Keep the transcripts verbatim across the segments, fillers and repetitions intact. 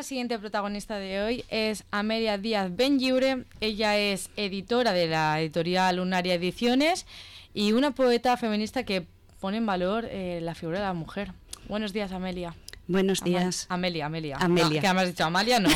nuestra siguiente protagonista de hoy es Amelia Díaz Benlliure. Ella es editora de la editorial Lunaria Ediciones y una poeta feminista que pone en valor eh, la figura de la mujer. Buenos días, Amelia. Buenos días. Ama- Amelia, Amelia. Amelia. No, que me has dicho Amalia, no.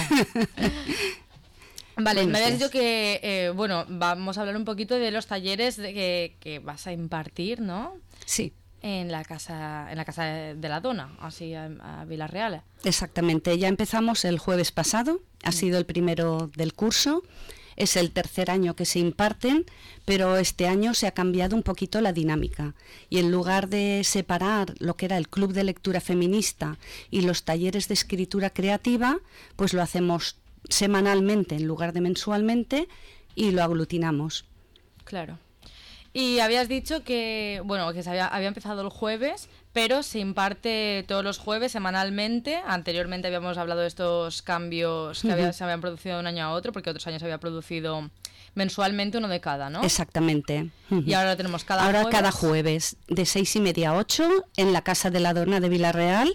Vale, Buenos me habías días. dicho que, eh, bueno, vamos a hablar un poquito de los talleres de que, que vas a impartir, ¿no? Sí. En la casa, en la casa de la Dona, así a, a Vilarreal. Exactamente, ya empezamos el jueves pasado, ha sido el primero del curso, es el tercer año que se imparten, pero este año se ha cambiado un poquito la dinámica y en lugar de separar lo que era el club de lectura feminista y los talleres de escritura creativa, pues lo hacemos semanalmente en lugar de mensualmente y lo aglutinamos. Claro. Y habías dicho que, bueno, que se había, había empezado el jueves, pero se imparte todos los jueves semanalmente. Anteriormente habíamos hablado de estos cambios que había, se habían producido de un año a otro, porque otros años se había producido mensualmente uno de cada, ¿no? Exactamente. Y ahora lo tenemos cada ahora jueves. cada jueves de seis y media a ocho en la Casa de la Dona de Vilarreal.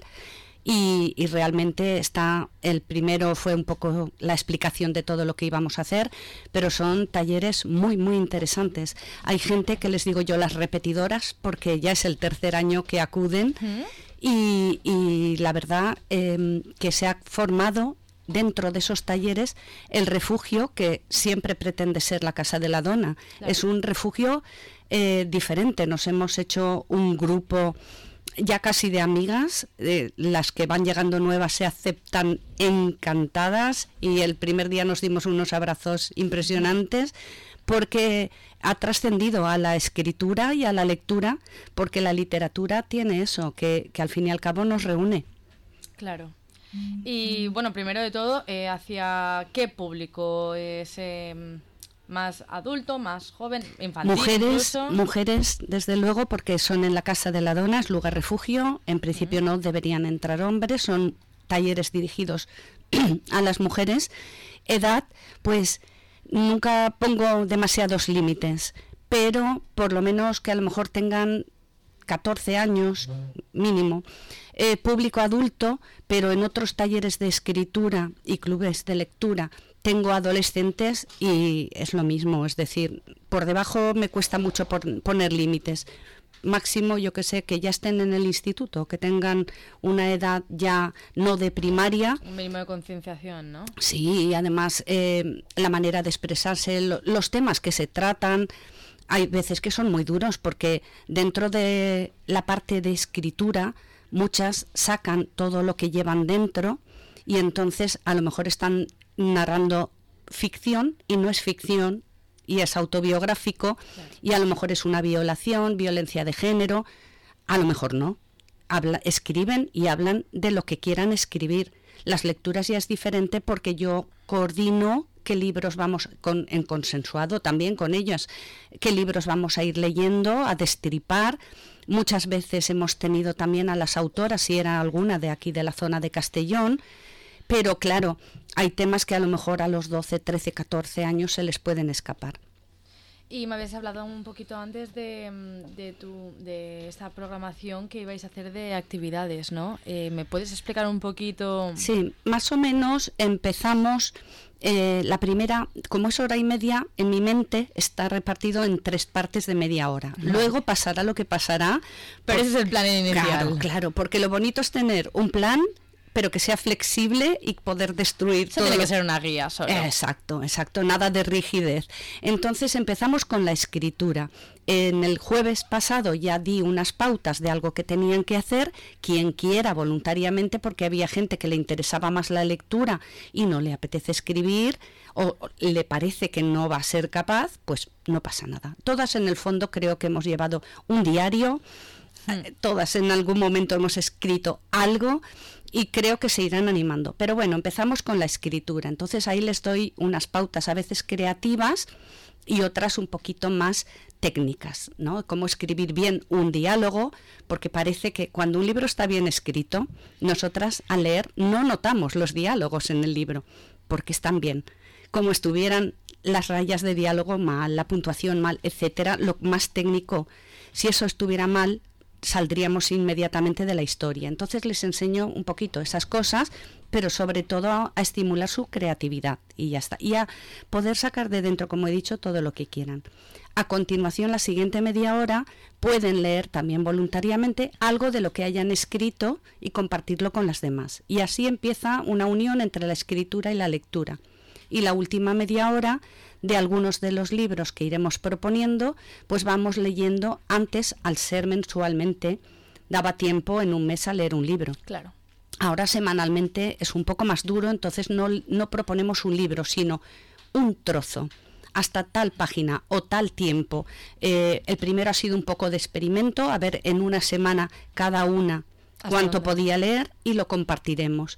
Y, y realmente está, el primero fue un poco la explicación de todo lo que íbamos a hacer, pero son talleres muy, muy interesantes. Hay gente que les digo yo las repetidoras, porque ya es el tercer año que acuden, ¿Mm? y, y la verdad eh, que se ha formado dentro de esos talleres el refugio que siempre pretende ser la Casa de la Dona. Claro. Es un refugio eh, diferente, nos hemos hecho un grupo ya casi de amigas, eh, las que van llegando nuevas se aceptan encantadas y el primer día nos dimos unos abrazos impresionantes porque ha trascendido a la escritura y a la lectura, porque la literatura tiene eso, que, que al fin y al cabo nos reúne. Claro. Y bueno, primero de todo, eh, ¿hacia qué público es? Eh, ¿Más adulto, más joven, infantil? Mujeres, incluso? mujeres, desde luego, porque son en la Casa de la Dona, es lugar refugio. En principio uh-huh. no deberían entrar hombres, son talleres dirigidos a las mujeres. Edad, pues nunca pongo demasiados límites, pero por lo menos que a lo mejor tengan catorce años mínimo. Eh, público adulto, pero en otros talleres de escritura y clubes de lectura tengo adolescentes y es lo mismo, es decir, por debajo me cuesta mucho por, poner límites. Máximo, yo que sé, que ya estén en el instituto, que tengan una edad ya no de primaria. Un mínimo de concienciación, ¿no? Sí, y además eh, la manera de expresarse, lo, los temas que se tratan. Hay veces que son muy duros porque dentro de la parte de escritura muchas sacan todo lo que llevan dentro y entonces a lo mejor están narrando ficción y no es ficción y es autobiográfico, claro. Y a lo mejor es una violación, violencia de género, a lo mejor no. Habla, escriben y hablan de lo que quieran escribir. Las lecturas ya es diferente porque yo coordino qué libros vamos, con, en consensuado también con ellas, qué libros vamos a ir leyendo, a destripar. Muchas veces hemos tenido también a las autoras, si era alguna de aquí de la zona de Castellón, pero claro, hay temas que a lo mejor a los doce, trece, catorce años se les pueden escapar. Y me habías hablado un poquito antes de, de, tu, de esta programación que ibais a hacer de actividades, ¿no? Eh, ¿Me puedes explicar un poquito? Sí, más o menos empezamos, eh, la primera, como es hora y media, en mi mente está repartido en tres partes de media hora. No. Luego pasará lo que pasará. Pero por, ese es el plan inicial. Claro, claro, porque lo bonito es tener un plan, pero que sea flexible y poder destruir Eso todo. Tiene lo... que ser una guía solo. Exacto, exacto, nada de rigidez. Entonces empezamos con la escritura. En el jueves pasado ya di unas pautas de algo que tenían que hacer, quien quiera voluntariamente, porque había gente que le interesaba más la lectura y no le apetece escribir o le parece que no va a ser capaz, pues no pasa nada. Todas en el fondo creo que hemos llevado un diario, hmm. todas en algún momento hemos escrito algo, y creo que se irán animando. Pero bueno, empezamos con la escritura. Entonces ahí les doy unas pautas a veces creativas y otras un poquito más técnicas, ¿no? Cómo escribir bien un diálogo, porque parece que cuando un libro está bien escrito, nosotras al leer no notamos los diálogos en el libro, porque están bien. Como estuvieran las rayas de diálogo mal, la puntuación mal, etcétera, lo más técnico. Si eso estuviera mal, saldríamos inmediatamente de la historia. Entonces les enseño un poquito esas cosas, pero sobre todo a, a estimular su creatividad y ya está. Y a poder sacar de dentro, como he dicho, todo lo que quieran. A continuación, la siguiente media hora, pueden leer también voluntariamente algo de lo que hayan escrito y compartirlo con las demás. Y así empieza una unión entre la escritura y la lectura. Y la última media hora, de algunos de los libros que iremos proponiendo, pues vamos leyendo. Antes, al ser mensualmente, daba tiempo en un mes a leer un libro. Claro. Ahora semanalmente es un poco más duro, entonces no, no proponemos un libro, sino un trozo, hasta tal página o tal tiempo. Eh, el primero ha sido un poco de experimento, a ver en una semana cada una cuánto podía leer, y lo compartiremos.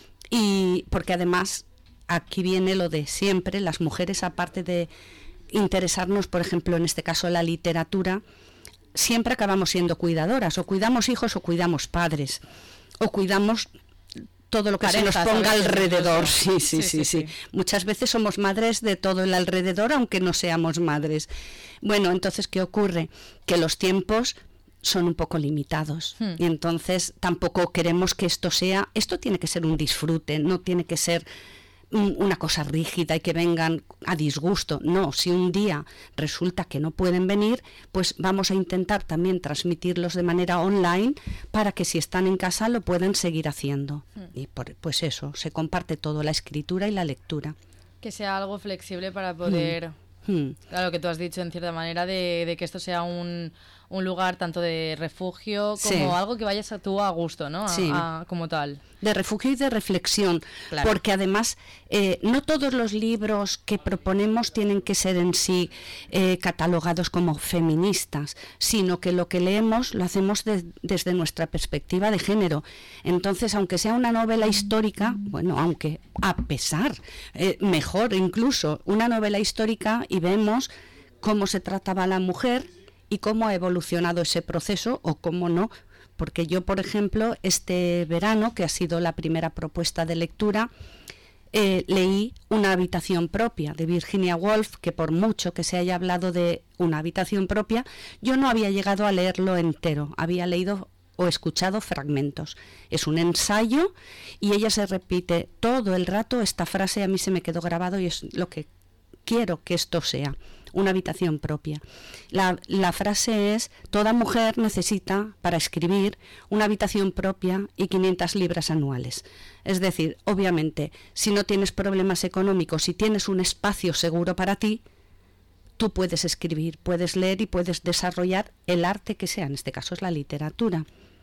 Y porque además aquí viene lo de siempre, las mujeres, aparte de interesarnos, por ejemplo, en este caso la literatura, siempre acabamos siendo cuidadoras, o cuidamos hijos o cuidamos padres, o cuidamos todo lo que Parejas, se nos ponga alrededor. Sí sí sí, sí, sí, sí. Muchas veces somos madres de todo el alrededor, aunque no seamos madres. Bueno, entonces, ¿qué ocurre? Que los tiempos son un poco limitados, hmm. y entonces tampoco queremos que esto sea, esto tiene que ser un disfrute, no tiene que ser una cosa rígida y que vengan a disgusto. No, si un día resulta que no pueden venir, pues vamos a intentar también transmitirlos de manera online para que si están en casa lo puedan seguir haciendo. Mm. Y por, pues eso, se comparte todo, la escritura y la lectura. Que sea algo flexible para poder... Mm. Mm. Claro, que tú has dicho en cierta manera de, de que esto sea un, un lugar tanto de refugio como sí. algo que vayas a tú a gusto, ¿no? A, sí. a, como tal. De refugio y de reflexión, claro. Porque además eh, no todos los libros que proponemos tienen que ser en sí eh, catalogados como feministas, sino que lo que leemos lo hacemos de, desde nuestra perspectiva de género. Entonces, aunque sea una novela histórica, bueno, aunque a pesar, eh, mejor incluso, una novela histórica, y vemos cómo se trataba a la mujer y cómo ha evolucionado ese proceso o cómo no. Porque yo, por ejemplo, este verano, que ha sido la primera propuesta de lectura, eh, leí Una habitación propia, de Virginia Woolf, que por mucho que se haya hablado de una habitación propia, yo no había llegado a leerlo entero, había leído o escuchado fragmentos. Es un ensayo y ella se repite todo el rato. Esta frase a mí se me quedó grabado y es lo que quiero que esto sea. Una habitación propia. La, la frase es: toda mujer necesita, para escribir, una habitación propia y quinientas libras anuales. Es decir, obviamente, si no tienes problemas económicos, si tienes un espacio seguro para ti, tú puedes escribir, puedes leer y puedes desarrollar el arte que sea, en este caso es la literatura.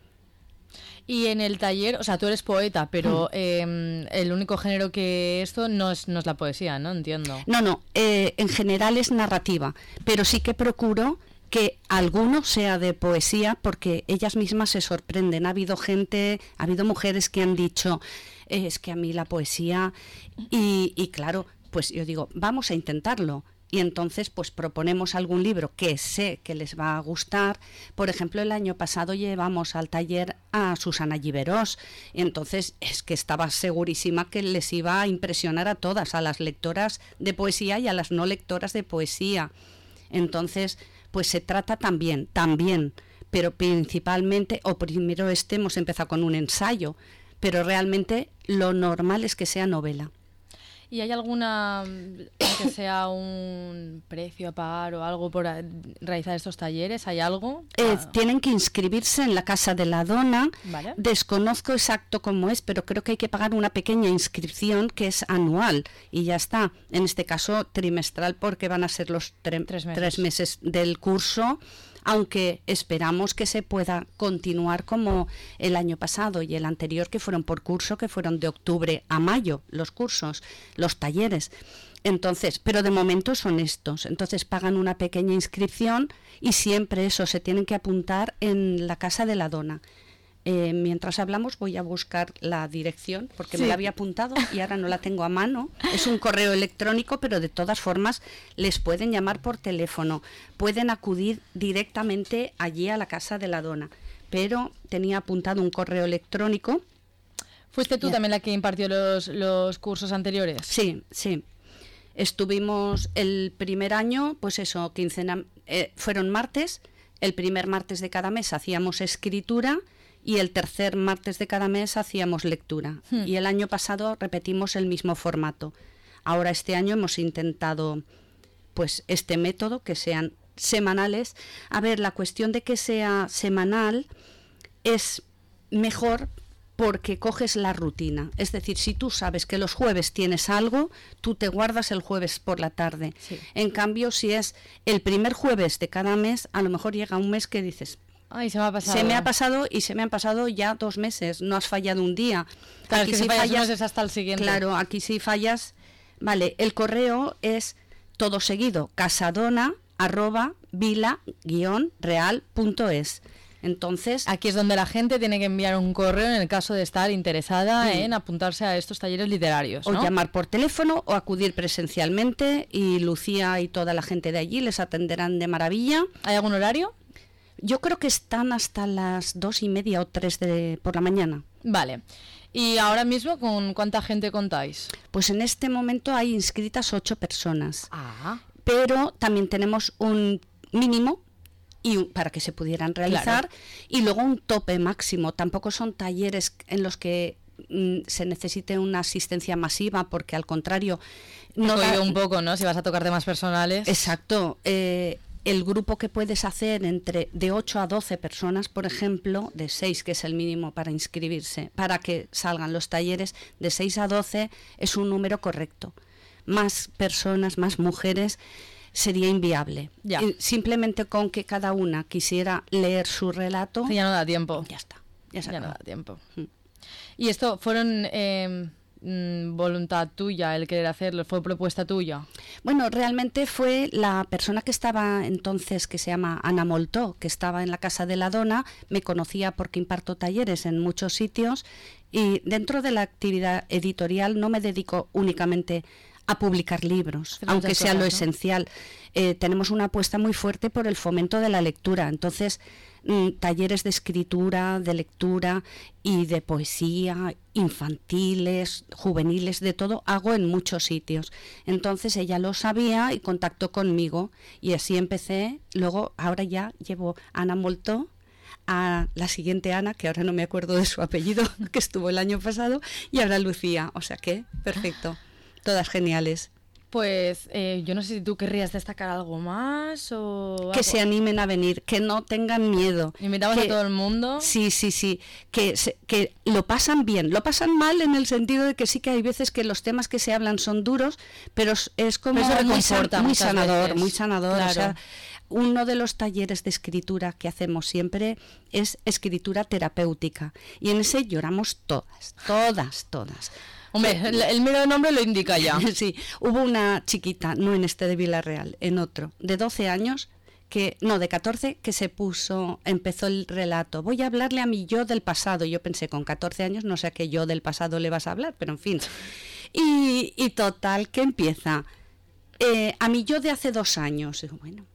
Y en el taller, o sea, tú eres poeta, pero eh, el único género que esto no es, no es la poesía, ¿no? Entiendo. No, no, eh, en general es narrativa, pero sí que procuro que alguno sea de poesía, porque ellas mismas se sorprenden. Ha habido gente, ha habido mujeres que han dicho, eh, es que a mí la poesía, y, y claro, pues yo digo, vamos a intentarlo. Y entonces pues proponemos algún libro que sé que les va a gustar. Por ejemplo, el año pasado llevamos al taller a Susana Giverós, y entonces es que estaba segurísima que les iba a impresionar a todas, a las lectoras de poesía y a las no lectoras de poesía. Entonces, pues se trata también, también, pero principalmente, o primero este hemos empezado con un ensayo, pero realmente lo normal es que sea novela. ¿Y hay alguna, que sea un precio a pagar o algo por a, realizar estos talleres? ¿Hay algo? Eh, ah. Tienen que inscribirse en la Casa de la Dona. Vale. Desconozco exacto cómo es, pero creo que hay que pagar una pequeña inscripción que es anual y ya está. En este caso trimestral, porque van a ser los tre- tres, meses. tres meses del curso, aunque esperamos que se pueda continuar como el año pasado y el anterior, que fueron por curso, que fueron de octubre a mayo los cursos, los talleres. Entonces, pero de momento son estos. Entonces pagan una pequeña inscripción y siempre eso, se tienen que apuntar en la Casa de la Dona. Eh, mientras hablamos voy a buscar la dirección, porque sí. me la había apuntado y ahora no la tengo a mano. Es un correo electrónico, pero de todas formas les pueden llamar por teléfono, pueden acudir directamente allí a la Casa de la Dona, pero tenía apuntado un correo electrónico. ¿Fuiste tú ya. también la que impartió los, los cursos anteriores? Sí, sí. Estuvimos el primer año, pues eso, quincena, eh, fueron martes. el primer martes de cada mes hacíamos escritura y el tercer martes de cada mes hacíamos lectura. Hmm. Y el año pasado repetimos el mismo formato. Ahora este año hemos intentado pues este método, que sean semanales. A ver, la cuestión de que sea semanal es mejor porque coges la rutina. Es decir, si tú sabes que los jueves tienes algo, tú te guardas el jueves por la tarde. Sí. En cambio, si es el primer jueves de cada mes, a lo mejor llega un mes que dices... Ay, se me ha pasado. Se me ha pasado y se me han pasado ya dos meses. No has fallado un día. Claro, aquí es que si fallas, fallas es hasta el siguiente. Claro, aquí si fallas... Vale, el correo es todo seguido, casadona arroba vila guion real punto es. Entonces, aquí es donde la gente tiene que enviar un correo en el caso de estar interesada sí. en apuntarse a estos talleres literarios, ¿no? O llamar por teléfono o acudir presencialmente, y Lucía y toda la gente de allí les atenderán de maravilla. ¿Hay algún horario? Yo creo que están hasta las dos y media o tres de por la mañana. Vale. ¿Y ahora mismo con cuánta gente contáis? Pues en este momento hay inscritas ocho personas. Ah. Pero también tenemos un mínimo y un, para que se pudieran realizar, claro. Y luego un tope máximo. Tampoco son talleres en los que mm, se necesite una asistencia masiva, porque al contrario... No da un poco, ¿no? Si vas a tocar temas personales. Exacto. Eh, el grupo que puedes hacer entre de ocho a doce personas, por ejemplo, de seis, que es el mínimo para inscribirse, para que salgan los talleres, de seis a doce es un número correcto. Más personas, más mujeres, sería inviable. Ya. Y simplemente con que cada una quisiera leer su relato... Sí, ya no da tiempo. Ya está. Ya, se ya no acabó. da tiempo. Mm. ¿Y esto fueron eh, voluntad tuya el querer hacerlo? ¿Fue propuesta tuya? Bueno, realmente fue la persona que estaba entonces, que se llama Ana Moltó, que estaba en la Casa de la Dona, me conocía porque imparto talleres en muchos sitios, y dentro de la actividad editorial no me dedico únicamente a publicar libros, Pero aunque sea cosas, lo ¿no? esencial. Eh, tenemos una apuesta muy fuerte por el fomento de la lectura. Entonces, mm, talleres de escritura, de lectura y de poesía, infantiles, juveniles, de todo, hago en muchos sitios. Entonces ella lo sabía y contactó conmigo, y así empecé. Luego, ahora ya llevo Ana Moltó, a la siguiente Ana, que ahora no me acuerdo de su apellido, que estuvo el año pasado, y ahora Lucía. O sea que, perfecto. Todas geniales. Pues eh, yo no sé si tú querrías destacar algo más o... Que algo. se animen a venir, que no tengan miedo. Invitamos que, a todo el mundo. Sí, sí, sí. Que, se, que lo pasan bien. Lo pasan mal en el sentido de que sí que hay veces que los temas que se hablan son duros, pero es, es como pero eso muy, san, muy sanador, veces. muy sanador. Claro. O sea, uno de los talleres de escritura que hacemos siempre es escritura terapéutica. Y en ese lloramos todas, todas, todas. Hombre, el, el mero nombre lo indica ya. Sí, hubo una chiquita, no en este de Villarreal, en otro, de doce años, que no, de catorce, que se puso, empezó el relato. Voy a hablarle a mi yo del pasado. Yo pensé, con catorce años, no sé a qué yo del pasado le vas a hablar, pero en fin. Y, y total, que empieza, eh, a mi yo de hace dos años. Digo, bueno,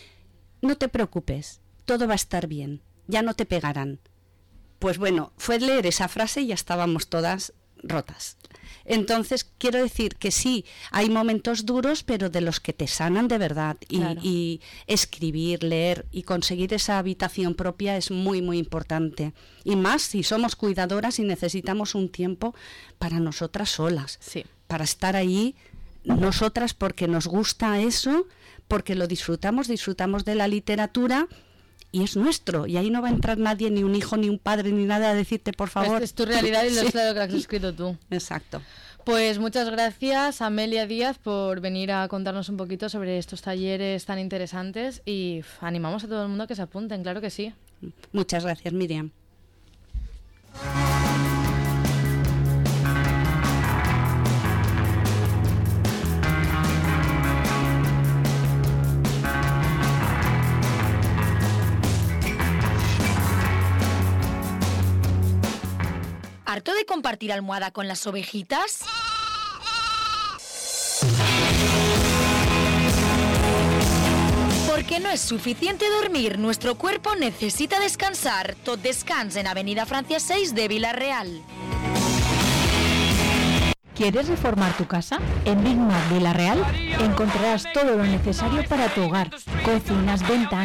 no te preocupes, todo va a estar bien, ya no te pegarán. Pues bueno, fue leer esa frase y ya estábamos todas rotas. Entonces, quiero decir que sí, hay momentos duros, pero de los que te sanan de verdad. Y, claro. y escribir, leer y conseguir esa habitación propia es muy, muy importante. Y más si somos cuidadoras y necesitamos un tiempo para nosotras solas. Sí. Para estar ahí nosotras, porque nos gusta eso, porque lo disfrutamos, disfrutamos de la literatura. Y es nuestro, y ahí no va a entrar nadie, ni un hijo, ni un padre, ni nada, a decirte, por favor. Esta es tu realidad y lo sí. es lo que has escrito tú. Exacto. Pues muchas gracias, Amelia Díaz, por venir a contarnos un poquito sobre estos talleres tan interesantes, y uf, animamos a todo el mundo a que se apunten, claro que sí. Muchas gracias, Miriam. ¿Harto de compartir almohada con las ovejitas? Porque no es suficiente dormir, nuestro cuerpo necesita descansar. Tot Descans en Avenida Francia seis de Villarreal. ¿Quieres reformar tu casa? En Big Mac Villarreal encontrarás todo lo necesario para tu hogar. Cocinas, ventanas,